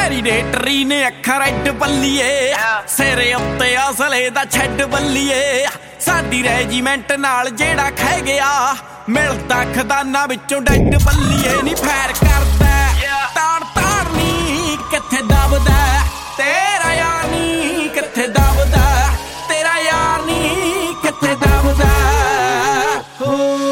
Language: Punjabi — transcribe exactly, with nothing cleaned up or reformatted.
ਮੈਰੀਨੇਟਰੀ ਨੇ ਅੱਖਾਂ ਰੈਡ ਬੱਲੀਏ ਸਿਰੇ ਉੱਤੇ ਅਸਲੇ ਦਾ ਛੱਡ ਬੱਲੀਏ ਸਾਡੀ ਰੈਜੀਮੈਂਟ ਨਾਲ ਜਿਹੜਾ ਖਹਿ ਗਿਆ ਮਿਲਦਾ ਖਜ਼ਾਨਾ ਵਿੱਚੋਂ ਡੈਡ ਬੱਲੀਏ ਨੀ ਫੈਰ ਕਰਦਾ